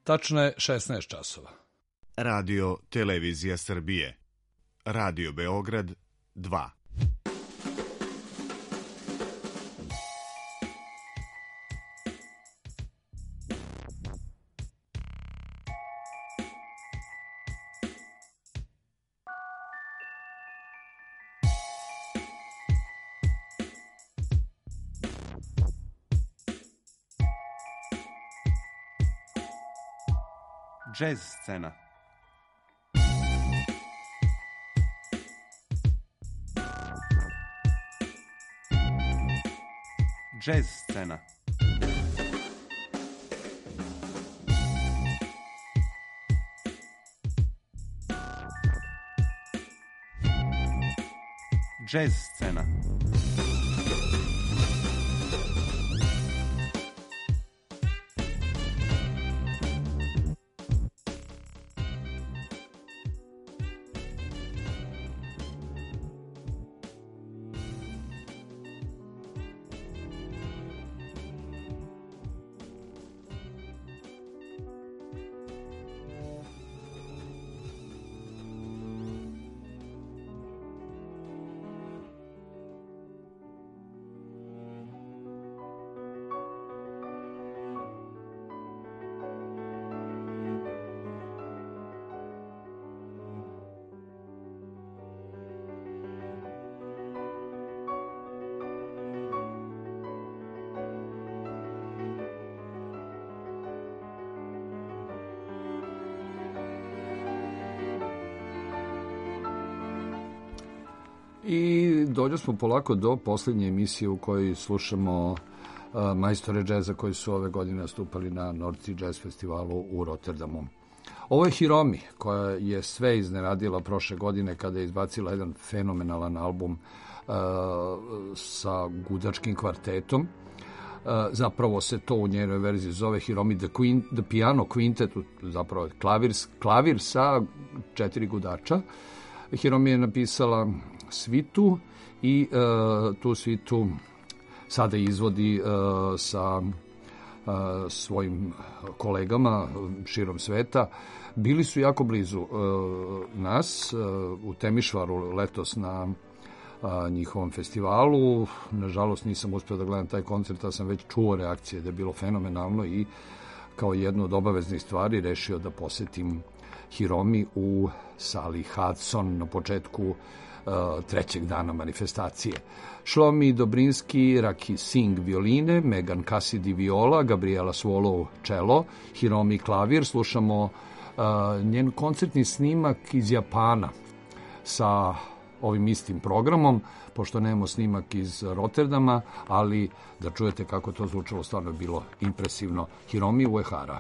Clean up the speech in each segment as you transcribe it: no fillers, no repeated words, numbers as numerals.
Tačno je 16 časova. Radio Televizija Srbije. Radio Beograd 2. Džez scena. Džez scena. Džez scena. I dođo smo polako do posljednje emisije u kojoj slušamo majstore džeza koji su ove godine nastupali na North Sea Jazz Festivalu u Rotterdamu. Ovo je Hiromi, koja je sve izneradila prošle godine kada je izbacila jedan fenomenalan album sa gudačkim kvartetom. Zapravo se to u njenoj verziji zove Hiromi The Piano Quintet, zapravo klavir sa 4 gudača. Hiromi je napisala svitu i tu svitu sada izvodi sa svojim kolegama širom sveta. Bili su jako blizu nas u Temišvaru letos na njihovom festivalu. Nažalost nisam uspio da gledam taj koncert, a sam već čuo reakcije da je bilo fenomenalno i kao jednu od obaveznih stvari rešio da posetim Hiromi u sali Hudson na početku trećeg dana manifestacije. Shlomi Dobrinski, Raki Singh violine, Megan Cassidy viola, Gabriela Swallow cello, Hiromi klavir. Slušamo njen koncertni snimak iz Japana sa ovim istim programom, pošto nemamo snimak iz Rotterdama, ali da čujete kako to zvučalo, stvarno je bilo impresivno. Hiromi Uehara.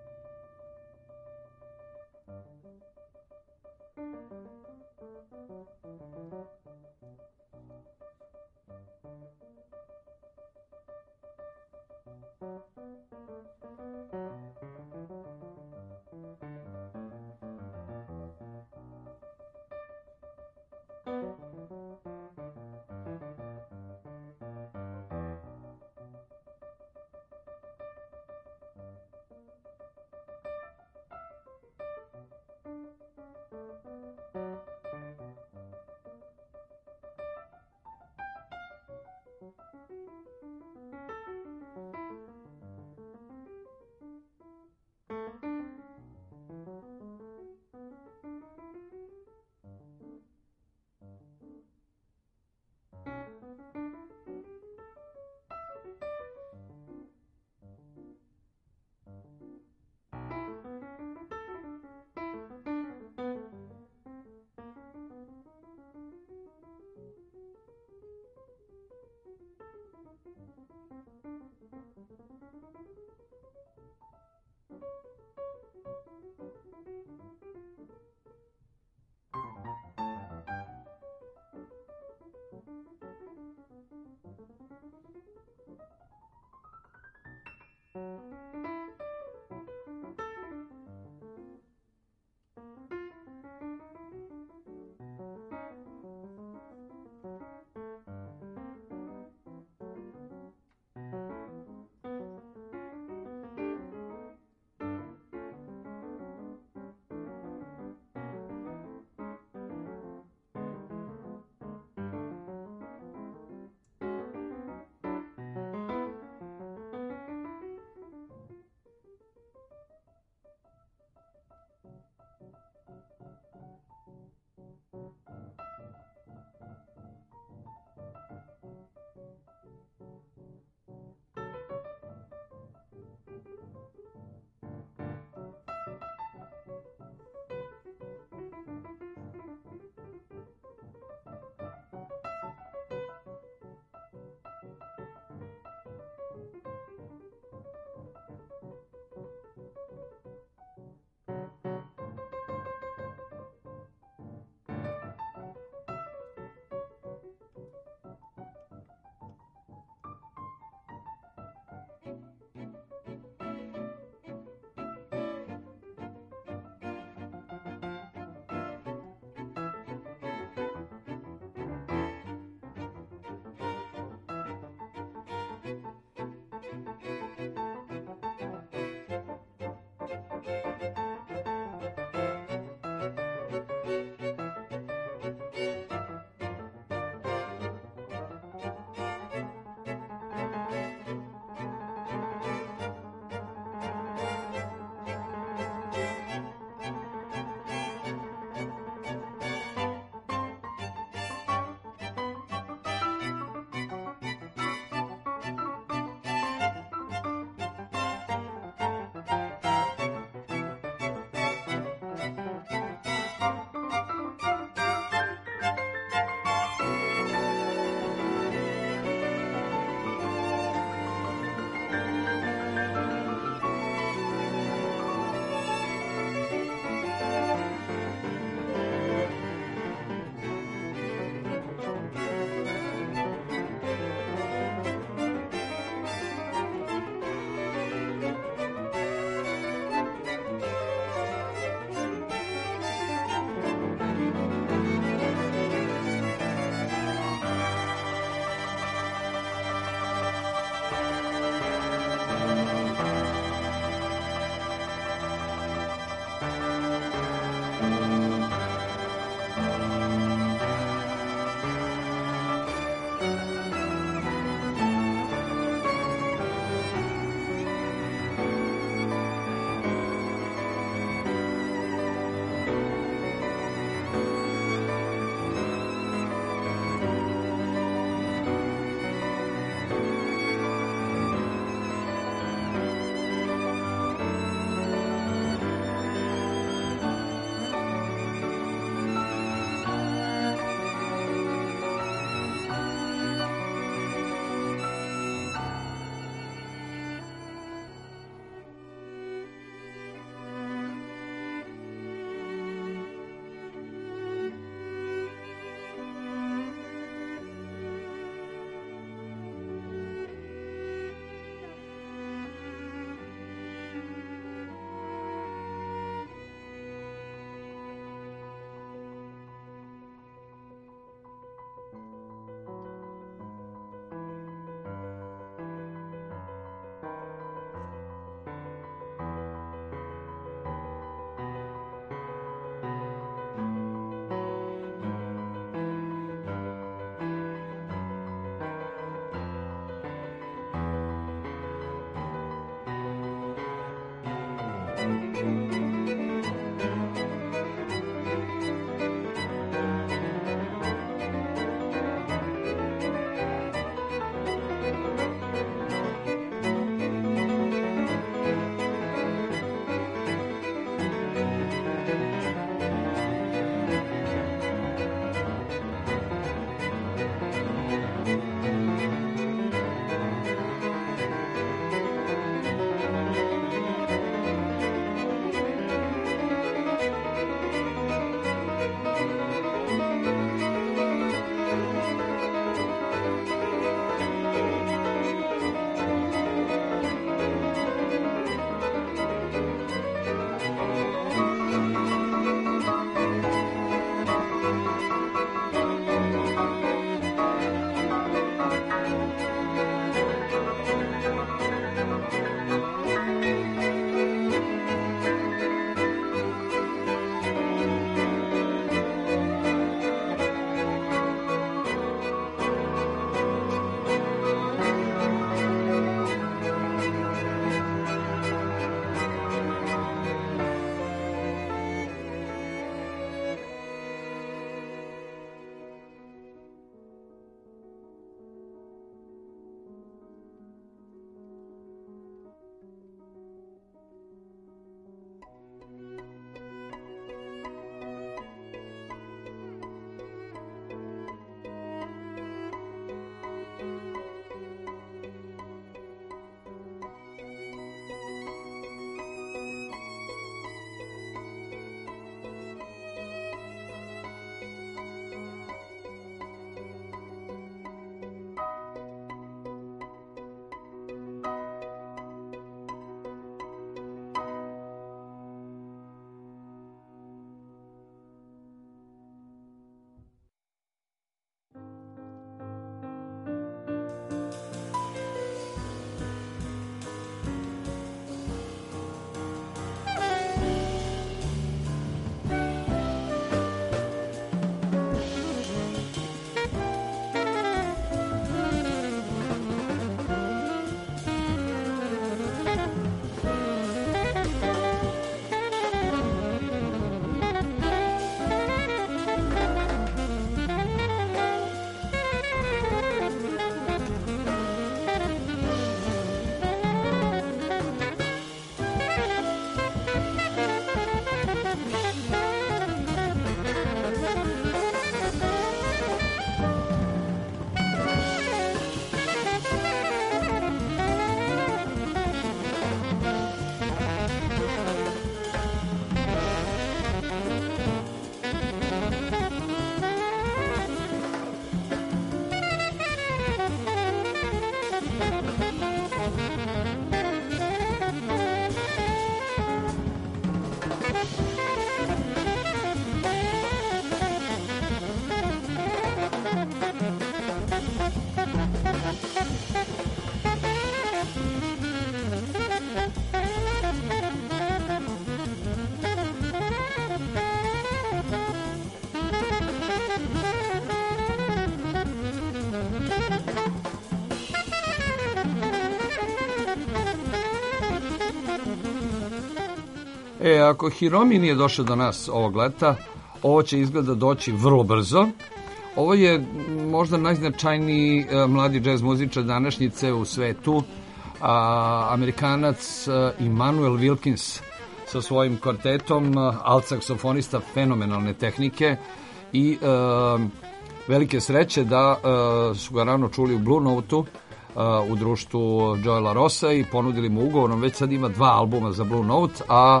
Ako Hiromi nije došao do nas ovog leta, ovo će izgleda doći vrlo brzo. Ovo je možda najznačajniji mladi džez muzičar današnjice u svetu, Amerikanac Immanuel Wilkins sa svojim kvartetom, alt-saksofonista fenomenalne tehnike i velike sreće da su ga rano čuli u Blue Note-u u društvu Joela Rossa i ponudili mu ugovor. On već sad ima 2 albuma za Blue Note, a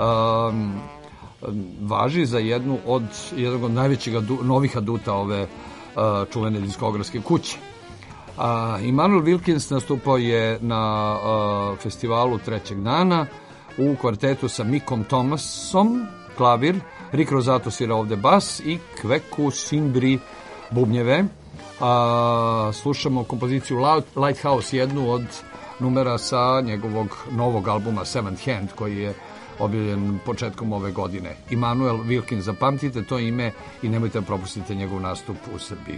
važi za jednog od najvećih novih aduta ove čuvene diskografske kuće. Immanuel Wilkins nastupao je na festivalu trećeg dana u kvartetu sa Mickom Thomasom, klavir, Rick Rosato svira ovde bas i Kveku Simbri bubnjeve. Slušamo kompoziciju Lighthouse, jednu od numera sa njegovog novog albuma Seventh Hand, koji je objavljen početkom ove godine. Immanuel Wilkins, zapamtite to ime i nemojte da propustite njegov nastup u Srbiji.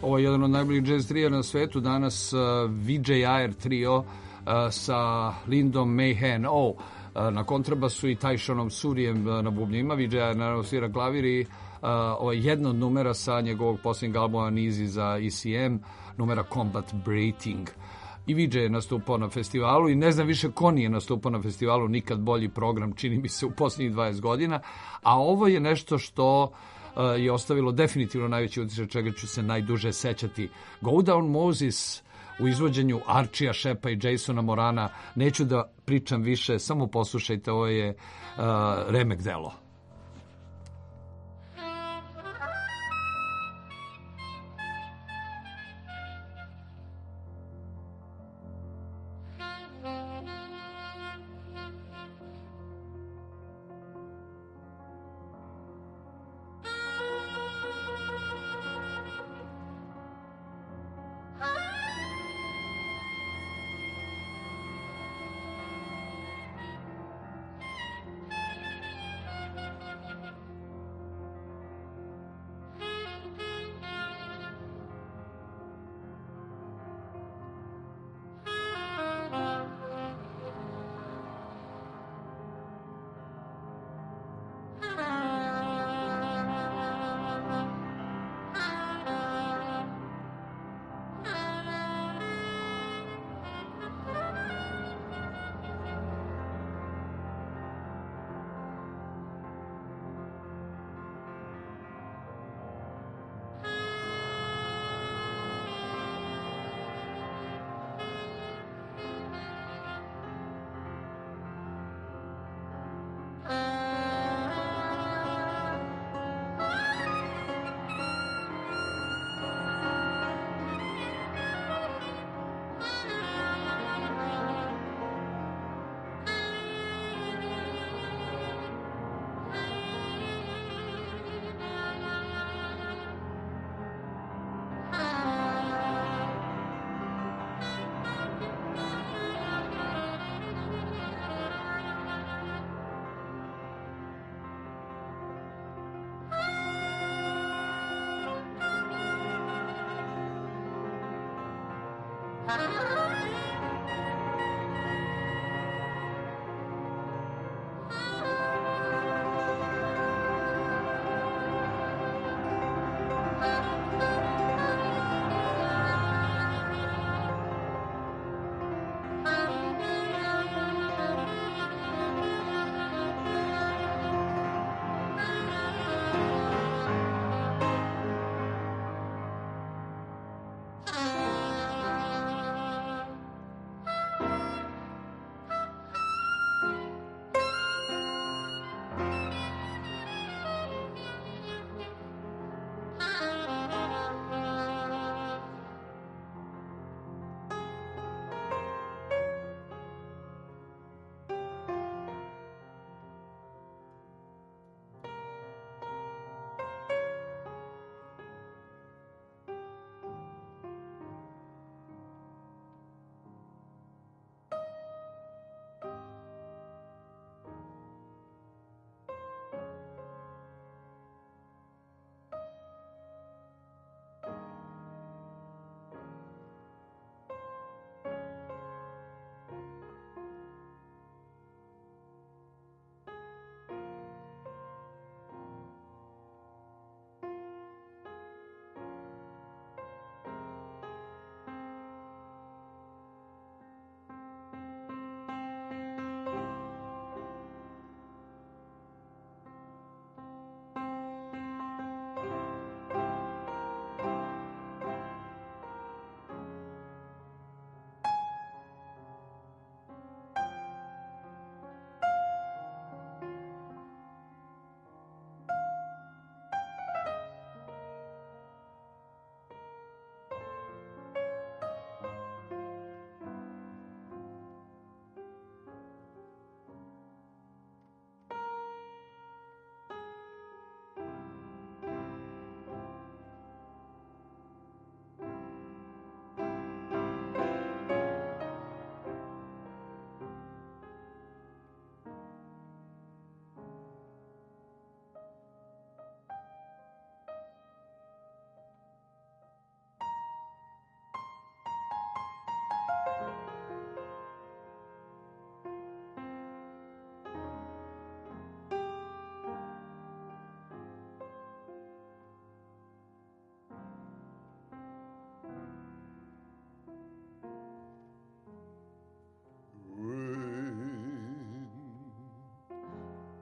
Ovo je jedan od najboljih jazz trija na svetu. Danas VJR trio sa Lindom Mahan na kontrabasu i Tyshanom Surijem na bubnjima. VJR naravno svira klavir i jedna od numera sa njegovog posljednjeg albuma Nizi za ECM, numera Combat Breathing. I VJ je nastupao na festivalu i ne znam više ko nije nastupao na festivalu, nikad bolji program, čini mi se, u posljednjih 20 godina. A ovo je nešto što je ostavilo definitivno najveći utisak, čega ću se najduže sećati. Go Down Moses u izvođenju Archija Shepa i Jasona Morana. Neću da pričam više, samo poslušajte, ovo je remek delo.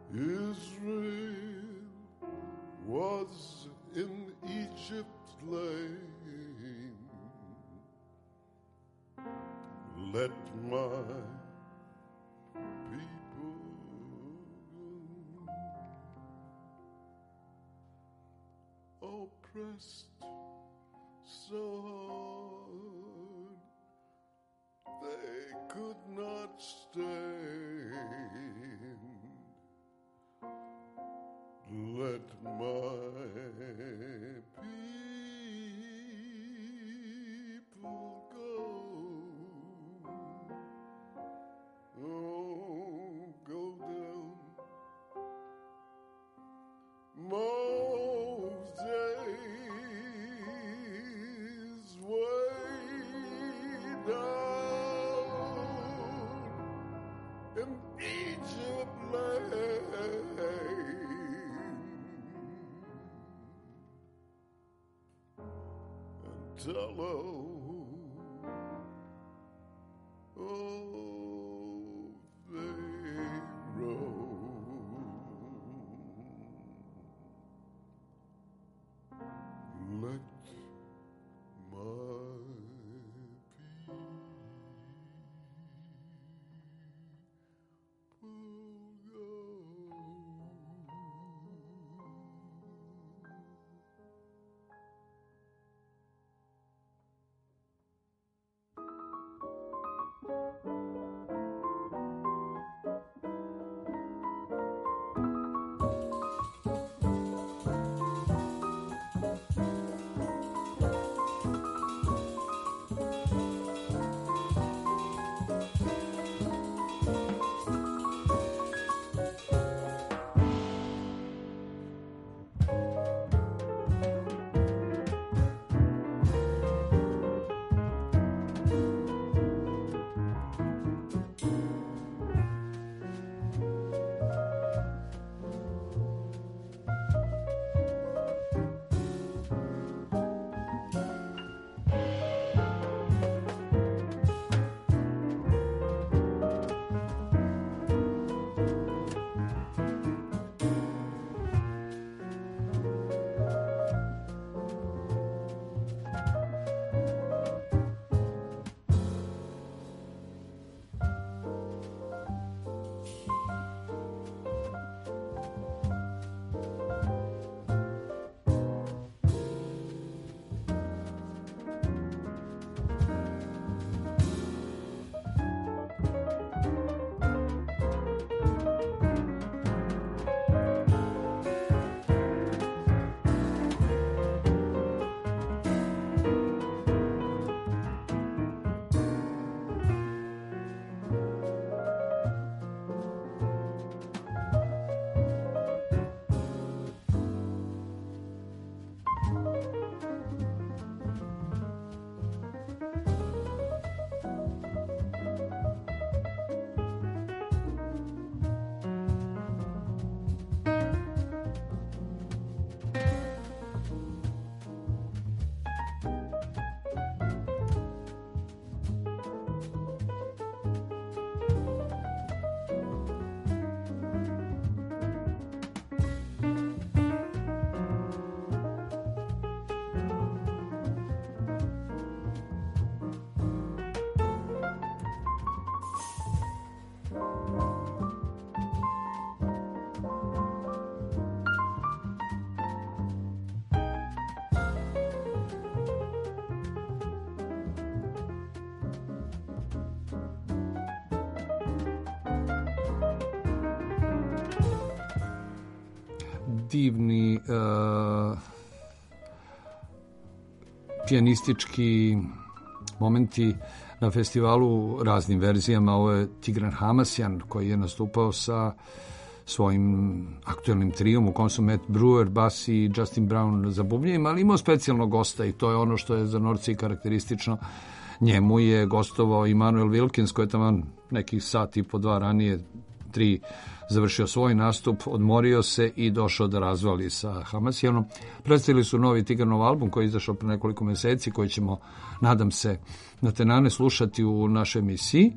Israel was in Egypt slain. Let my people go. Oppressed so hard they could not stand. Let my people go. Oh, go down Moses' way down in Egypt land. Tell oh, Pharaoh, let my divni pijanistički momenti na festivalu raznim verzijama. Ovo je Tigran Hamasjan koji je nastupao sa svojim aktuelnim trijom u kom su Matt Brewer, bas i Justin Brown za bubnjevima, ali imao specijalnog gosta i to je ono što je za Norce karakteristično. Njemu je gostovao Immanuel Wilkins koji je tamo nekih sat i po dva ranije, 3, završio svoj nastup, odmorio se i došao da razvali sa Hamasjanom. Predstavili su novi Tigranov album koji je izašao pre nekoliko meseci, koji ćemo, nadam se, na tenane slušati u našoj emisiji.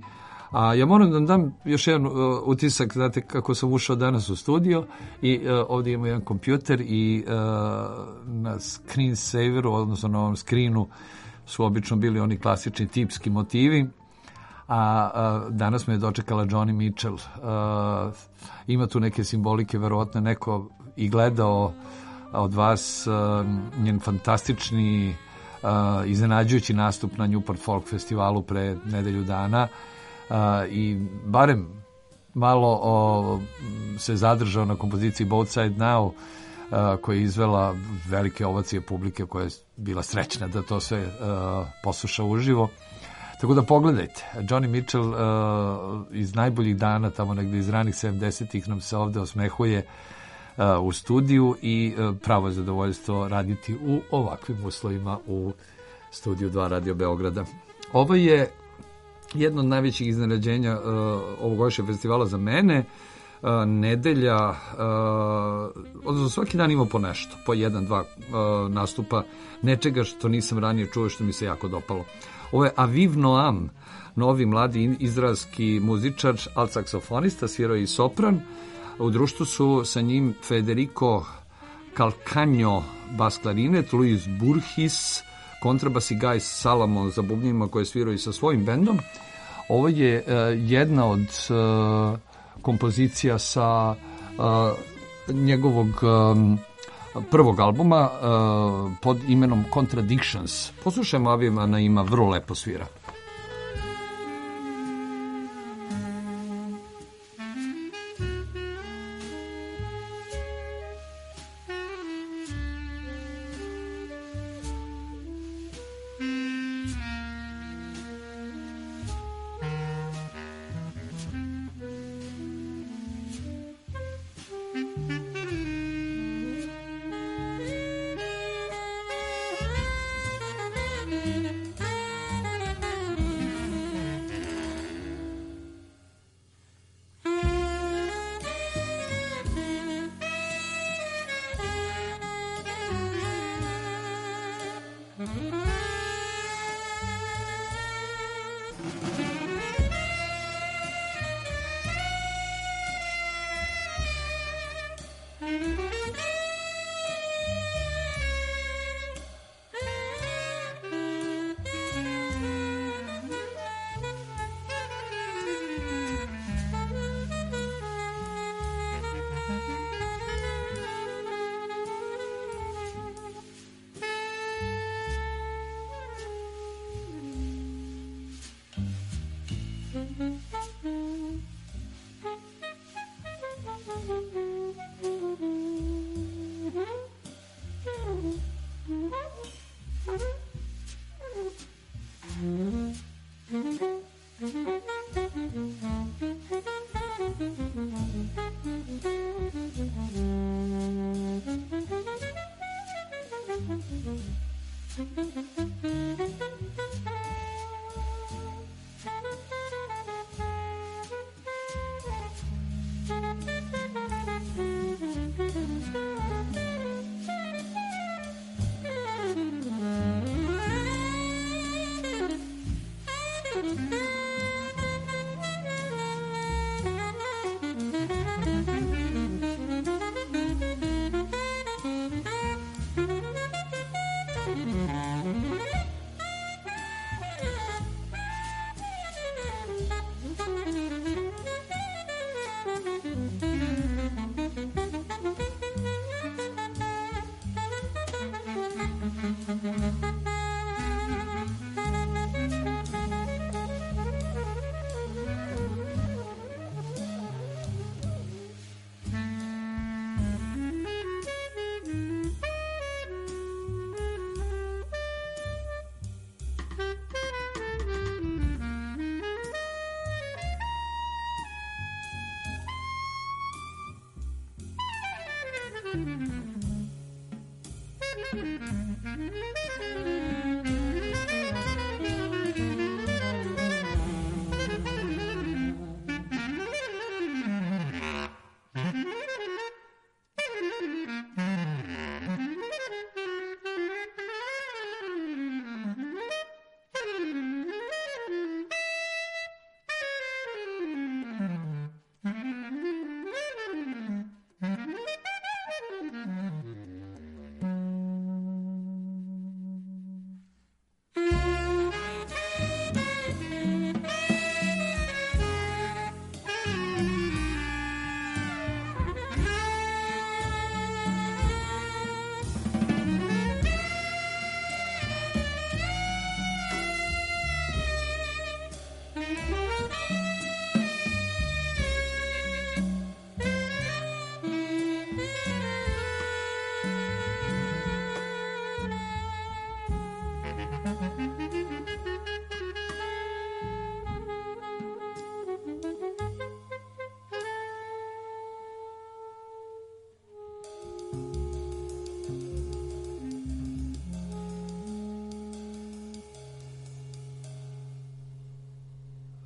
A ja moram da vam dam još jedan utisak, znate kako sam ušao danas u studio i ovdje imamo jedan kompjuter i na screensaveru, odnosno na ovom screenu su obično bili oni klasični tipski motivi, a danas me je dočekala Joni Mitchell. Ima tu neke simbolike, verovatno neko i gledao od vas njen fantastični iznenađujući nastup na Newport Folk festivalu pre nedelju dana i barem malo se zadržao na kompoziciji Both Side Now, koja je izvela velike ovacije publike koja je bila srećna da to sve posluša uživo. Tako da pogledajte, Joni Mitchell iz najboljih dana, tamo negdje iz ranih 70-ih nam se ovde osmehuje u studiju i pravo je zadovoljstvo raditi u ovakvim uslovima u studiju 2 Radio Beograda. Ovo je jedno od najvećih iznenađenja ovogodišnjeg festivala za mene. Nedelja, odnosno svaki dan ima po nešto, po 1-2 nastupa nečega što nisam ranije čuo, što mi se jako dopalo. Ovo je Aviv Noam, novi mladi izraelski muzičar, alt-saksofonista, svirao i sopran. U društvu su sa njim Federico Calcagno, bas klarinet, Luis Burhis, kontrabas i Guy Salamon za bubnjima koje svirao i sa svojim bendom. Ovo je jedna od kompozicija sa njegovog prvog albuma pod imenom Contradictions. Poslušajmo Avima, na ima vrlo lepo svira.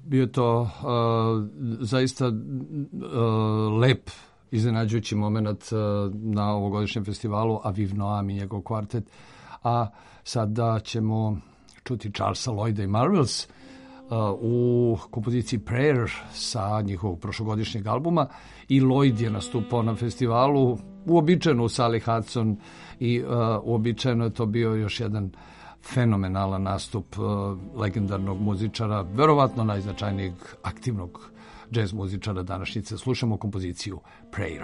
bio je to zaista lep, iznenađujući moment na ovogodišnjem festivalu Aviv Noam i njegov kvartet. A sada ćemo čuti Charlesa Lloyda i Marvels u kompoziciji Prayer sa njihovog prošlogodišnjeg albuma, i Lloyd je nastupao na festivalu uobičajeno u sali Hudson i uobičajeno je to bio još jedan fenomenalan nastup legendarnog muzičara, verovatno najznačajnijeg aktivnog džez muzičara današnjice. Slušamo kompoziciju Prayer.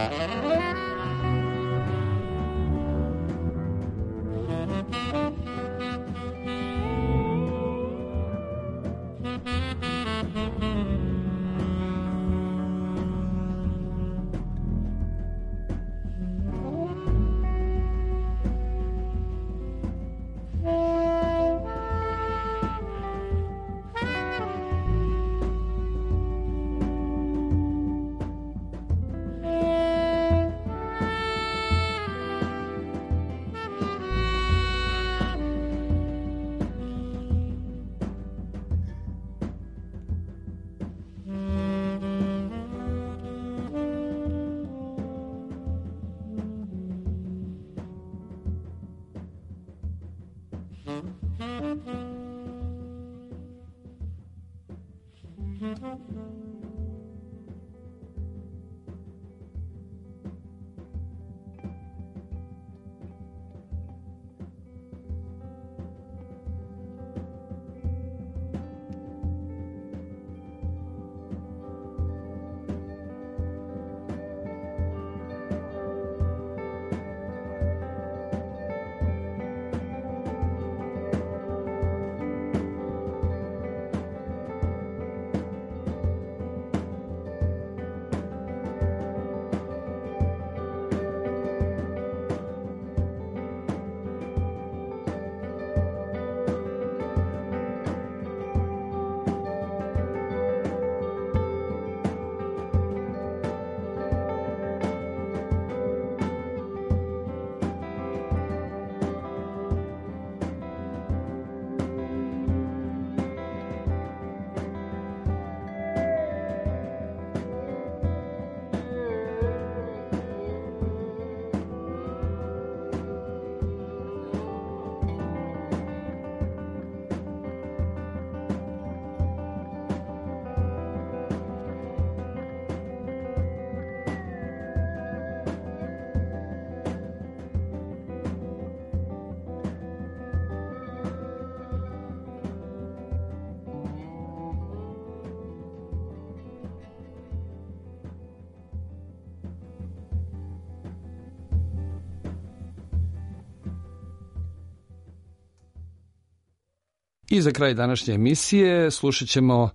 I za kraj današnje emisije slušat ćemo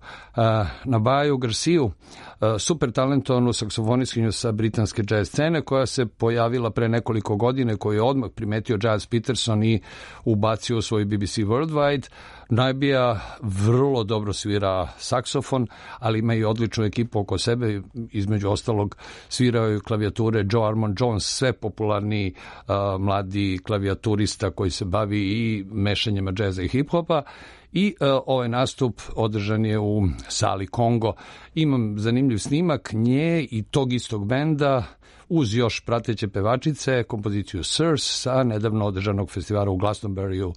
Nabaju Garciju, super talentovanu saksofonistkinju sa britanske jazz scene koja se pojavila pre nekoliko godina, koju je odmah primetio Giles Peterson i ubacio u svoj BBC Worldwide. Nabija vrlo dobro svira saksofon, ali ima i odličnu ekipu oko sebe, između ostalog svirao i klavijature Joe Armon Jones, sve popularniji mladi klavijaturista koji se bavi i mešanjima džeza i hip-hopa. I ovaj nastup održan je u sali Kongo. Imam zanimljiv snimak nje i tog istog benda uz još prateće pevačice, kompoziciju Sirs sa nedavno održanog festivala u Glastonburyu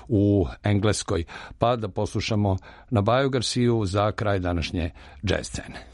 u Engleskoj. Pa da poslušamo Nabaju Garciju za kraj današnje jazz scene.